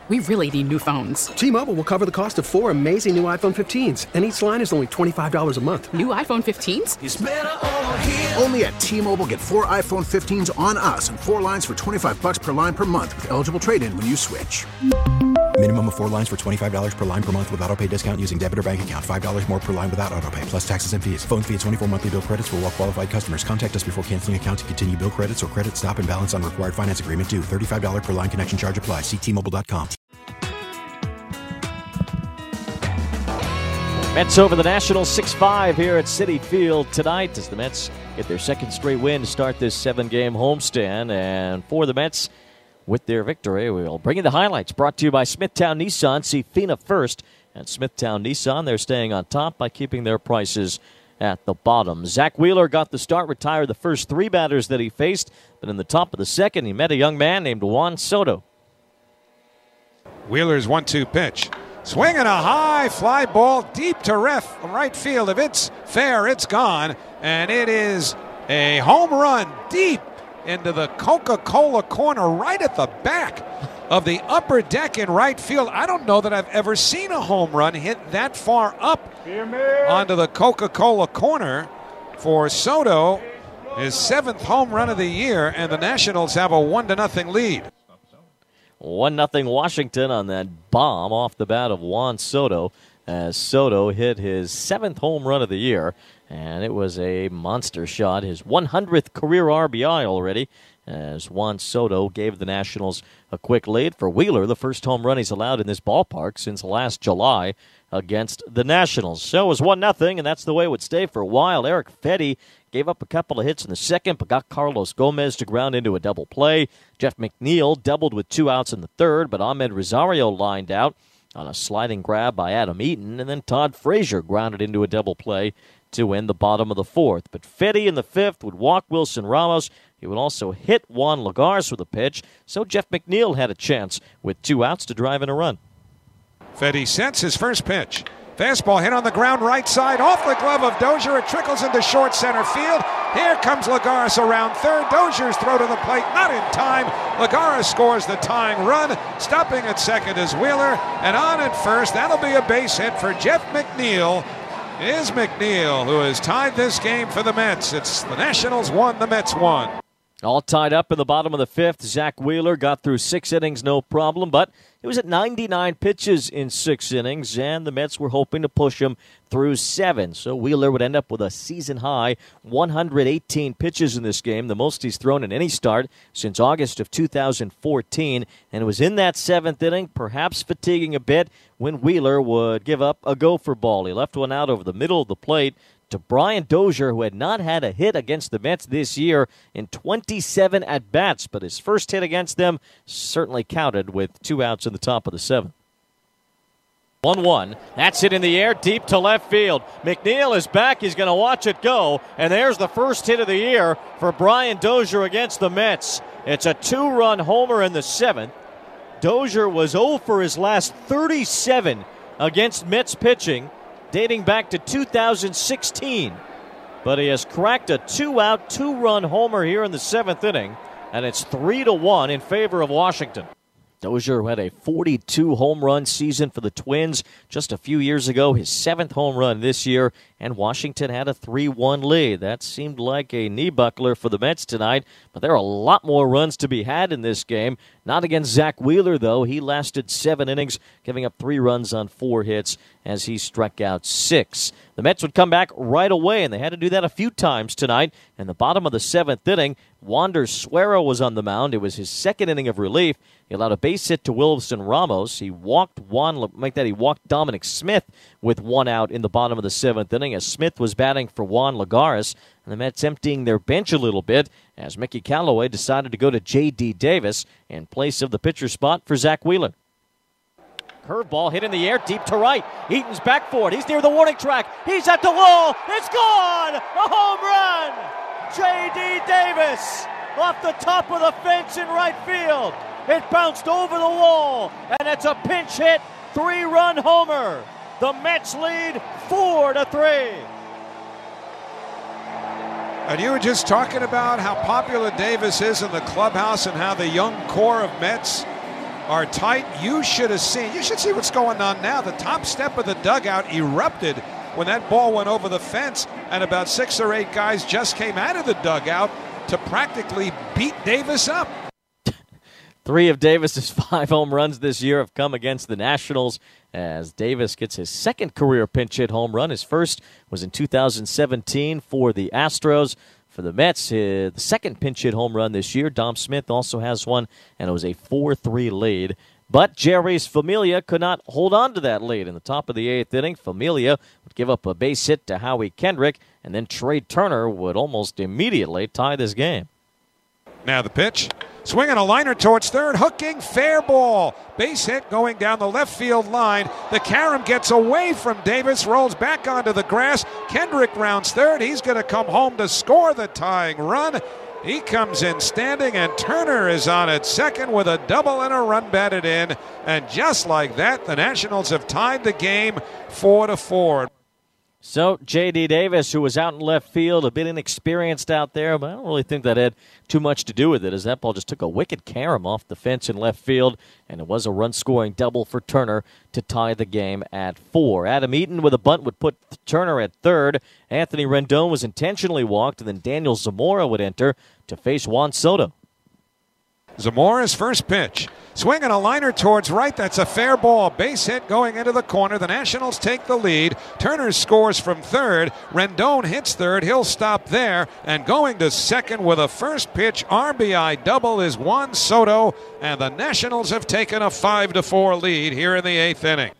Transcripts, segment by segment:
We really need new phones. T-Mobile will cover the cost of 4 amazing new iPhone 15s, and each line is only $25 a month. New iPhone 15s? It's better over here. Only at T-Mobile, get 4 iPhone 15s on us and 4 lines for $25 per line per month with eligible trade-in when you switch. Minimum of 4 lines for $25 per line per month with autopay discount using debit or bank account. $5 more per line without autopay, plus taxes and fees. Phone fee at 24 monthly bill credits for well-qualified customers. Contact us before canceling account to continue bill credits or credit stop and balance on required finance agreement due. $35 per line connection charge applies. See T-Mobile.com. Mets over the Nationals 6-5 here at Citi Field tonight as the Mets get their second straight win to start this 7-game homestand. And for the Mets, with their victory, we'll bring you the highlights brought to you by Smithtown Nissan. See FINA first at Smithtown Nissan. They're staying on top by keeping their prices at the bottom. Zach Wheeler got the start, retired the first 3 batters that he faced. But in the top of the second, he met a young man named Juan Soto. Wheeler's 1-2 pitch. Swinging a high fly ball deep to right field. If it's fair, it's gone. And it is a home run deep into the Coca-Cola corner right at the back of the upper deck in right field. I don't know that I've ever seen a home run hit that far up onto the Coca-Cola corner for Soto. His 7th home run of the year, and the Nationals have a 1-0 lead. 1-0 Washington on that bomb off the bat of Juan Soto as Soto hit his 7th home run of the year, and it was a monster shot, his 100th career RBI already, as Juan Soto gave the Nationals a quick lead. For Wheeler, the first home run he's allowed in this ballpark since last July against the Nationals. So it was 1-0, and that's the way it would stay for a while. Eric Fedde gave up a couple of hits in the second, but got Carlos Gomez to ground into a double play. Jeff McNeil doubled with 2 outs in the third, but Ahmed Rosario lined out on a sliding grab by Adam Eaton, and then Todd Frazier grounded into a double play to end the bottom of the fourth. But Fedde in the fifth would walk Wilson Ramos. He would also hit Juan Lagares with a pitch, so Jeff McNeil had a chance with 2 outs to drive in a run. Fedde sets his first pitch. Fastball hit on the ground right side, off the glove of Dozier. It trickles into short center field. Here comes Lagares around third. Dozier's throw to the plate, not in time. Lagares scores the tying run. Stopping at second is Wheeler, and on at first, that'll be a base hit for Jeff McNeil. It is McNeil who has tied this game for the Mets. It's the Nationals 1, the Mets 1. All tied up in the bottom of the fifth. Zach Wheeler got through 6 innings, no problem, but it was at 99 pitches in 6 innings, and the Mets were hoping to push him through 7. So Wheeler would end up with a season-high 118 pitches in this game, the most he's thrown in any start since August of 2014. And it was in that 7th inning, perhaps fatiguing a bit, when Wheeler would give up a gopher ball. He left one out over the middle of the plate to Brian Dozier, who had not had a hit against the Mets this year in 27 at-bats, but his first hit against them certainly counted with 2 outs in the top of the 7th. 1-1. That's it in the air, deep to left field. McNeil is back. He's going to watch it go, and there's the first hit of the year for Brian Dozier against the Mets. It's a 2-run homer in the 7th. Dozier was 0 for his last 37 against Mets pitching, dating back to 2016. But he has cracked a 2-out, 2-run homer here in the 7th inning, and it's 3-1 in favor of Washington. Dozier had a 42 home run season for the Twins just a few years ago, his 7th home run this year, and Washington had a 3-1 lead. That seemed like a knee buckler for the Mets tonight, but there are a lot more runs to be had in this game. Not against Zach Wheeler, though. He lasted 7 innings, giving up 3 runs on 4 hits as he struck out 6. The Mets would come back right away, and they had to do that a few times tonight. In the bottom of the 7th inning, Wander Suero was on the mound. It was his 2nd inning of relief. He allowed a base hit to Wilson Ramos. He walked Dominic Smith with 1 out in the bottom of the 7th inning as Smith was batting for Juan Lagares. And the Mets emptying their bench a little bit as Mickey Callaway decided to go to J.D. Davis in place of the pitcher spot for Zach Wheeler. Curveball hit in the air, deep to right. Eaton's back for it. He's near the warning track. He's at the wall. It's gone! A home run! J.D. Davis off the top of the fence in right field. It bounced over the wall, and it's a pinch hit, 3-run homer. The Mets lead 4-3. And you were just talking about how popular Davis is in the clubhouse and how the young core of Mets are tight. You should see what's going on now. The top step of the dugout erupted when that ball went over the fence, and about 6 or 8 guys just came out of the dugout to practically beat Davis up. 3 of Davis's 5 home runs this year have come against the Nationals as Davis gets his second career pinch hit home run. His first was in 2017 for the Astros. For the Mets, the second pinch hit home run this year. Dom Smith also has one, and it was a 4-3 lead. But Jerry's Familia could not hold on to that lead. In the top of the 8th inning, Familia would give up a base hit to Howie Kendrick, and then Trey Turner would almost immediately tie this game. Now the pitch. Swinging a liner towards third, hooking, fair ball. Base hit going down the left field line. The carom gets away from Davis, rolls back onto the grass. Kendrick rounds third. He's going to come home to score the tying run. He comes in standing, and Turner is on at second with a double and a run batted in. And just like that, the Nationals have tied the game 4-4. So, J.D. Davis, who was out in left field, a bit inexperienced out there, but I don't really think that had too much to do with it, as that ball just took a wicked carom off the fence in left field, and it was a run-scoring double for Turner to tie the game at 4. Adam Eaton with a bunt would put Turner at third. Anthony Rendon was intentionally walked, and then Daniel Zamora would enter to face Juan Soto. Zamora's first pitch. Swinging a liner towards right. That's a fair ball. Base hit going into the corner. The Nationals take the lead. Turner scores from third. Rendon hits third. He'll stop there. And going to second with a first pitch RBI double is Juan Soto. And the Nationals have taken a 5-4 lead here in the 8th inning.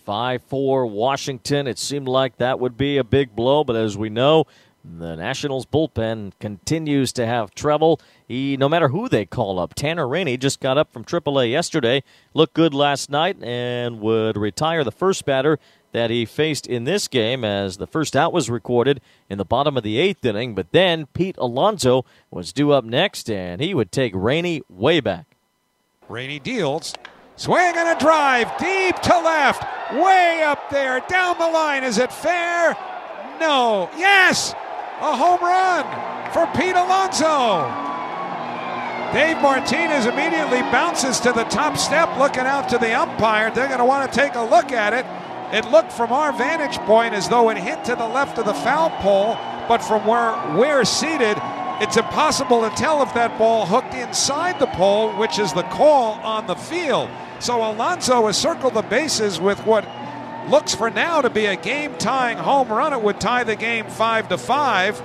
5-4 Washington. It seemed like that would be a big blow, but as we know, the Nationals bullpen continues to have trouble. No matter who they call up. Tanner Rainey just got up from AAA yesterday, looked good last night, and would retire the first batter that he faced in this game as the first out was recorded in the bottom of the 8th inning. But then Pete Alonso was due up next, and he would take Rainey way back. Rainey deals. Swing and a drive deep to left. Way up there. Down the line. Is it fair? No. Yes! A home run for Pete Alonso. Dave Martinez immediately bounces to the top step, looking out to the umpire. They're going to want to take a look at it. It looked from our vantage point as though it hit to the left of the foul pole, but from where we're seated, it's impossible to tell if that ball hooked inside the pole, which is the call on the field. So Alonso has circled the bases with what looks for now to be a game-tying home run. It would tie the game 5-5.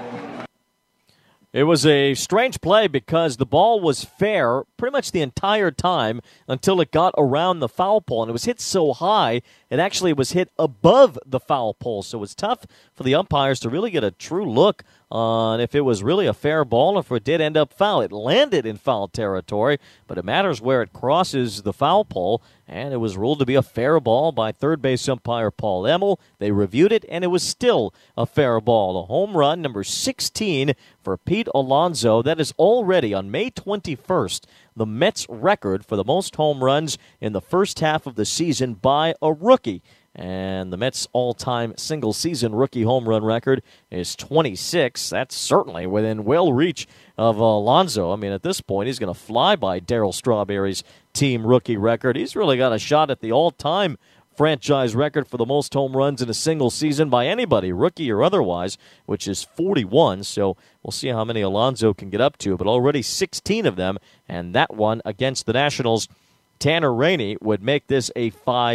It was a strange play because the ball was fair pretty much the entire time until it got around the foul pole, and it was hit so high it actually was hit above the foul pole. So it was tough for the umpires to really get a true look on if it was really a fair ball or if it did end up foul. It landed in foul territory, but it matters where it crosses the foul pole, and it was ruled to be a fair ball by third base umpire Paul Emmel. They reviewed it, and it was still a fair ball. A home run, number 16 for Pete Alonso. That is already, on May 21st, the Mets' record for the most home runs in the first half of the season by a rookie. And the Mets' all-time single-season rookie home run record is 26. That's certainly within well reach of Alonso. I mean, at this point, he's going to fly by Darryl Strawberry's team rookie record. He's really got a shot at the all-time franchise record for the most home runs in a single season by anybody, rookie or otherwise, which is 41. So we'll see how many Alonso can get up to, but already 16 of them, and that one against the Nationals. Tanner Rainey would make this a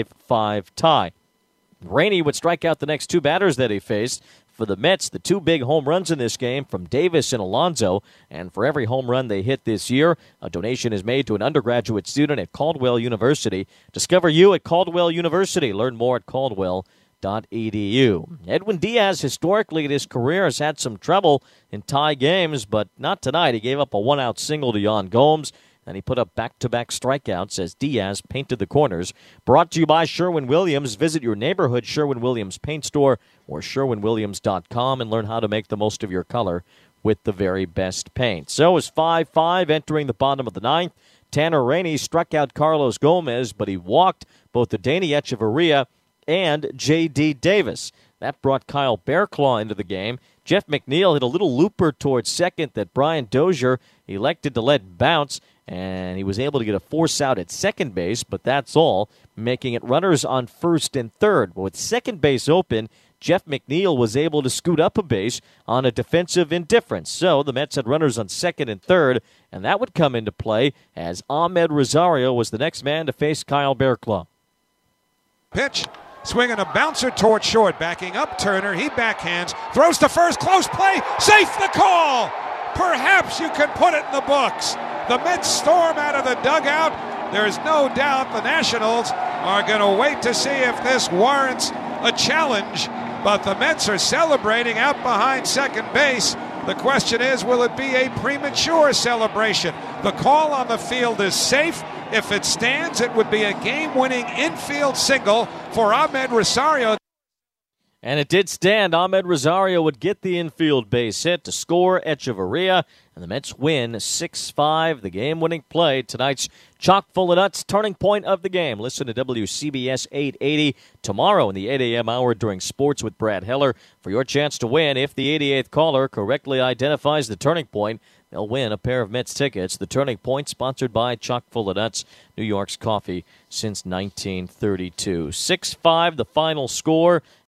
5-5 tie. Rainey would strike out the next 2 batters that he faced. For the Mets, the 2 big home runs in this game from Davis and Alonso, and for every home run they hit this year, a donation is made to an undergraduate student at Caldwell University. Discover you at Caldwell University. Learn more at caldwell.edu. Edwin Diaz, historically in his career, has had some trouble in tie games, but not tonight. He gave up a 1-out single to Yan Gomes, and he put up back-to-back strikeouts as Diaz painted the corners. Brought to you by Sherwin-Williams. Visit your neighborhood Sherwin-Williams paint store or sherwinwilliams.com and learn how to make the most of your color with the very best paint. So it's 5-5 entering the bottom of the 9th. Tanner Rainey struck out Carlos Gomez, but he walked both Adeiny Hechavarria and J.D. Davis. That brought Kyle Bearclaw into the game. Jeff McNeil hit a little looper towards second that Brian Dozier elected to let bounce, and he was able to get a force out at second base, but that's all, making it runners on first and third. But with second base open, Jeff McNeil was able to scoot up a base on a defensive indifference. So the Mets had runners on second and third, and that would come into play as Ahmed Rosario was the next man to face Kyle Bearclaw. Pitch, swinging a bouncer toward short, backing up Turner. He backhands, throws to first, close play, safe the call. Perhaps you can put it in the books. The Mets storm out of the dugout. There's no doubt the Nationals are going to wait to see if this warrants a challenge. But the Mets are celebrating out behind second base. The question is, will it be a premature celebration? The call on the field is safe. If it stands, it would be a game-winning infield single for Ahmed Rosario. And it did stand. Ahmed Rosario would get the infield base hit to score Echeverria, and the Mets win 6-5. The game-winning play, tonight's chock full of nuts, turning point of the game. Listen to WCBS 880 tomorrow in the 8 a.m. hour during Sports with Brad Heller for your chance to win. If the 88th caller correctly identifies the turning point, they'll win a pair of Mets tickets. The Turning Point, sponsored by Chock full of Nuts, New York's coffee since 1932. 6-5, the final score.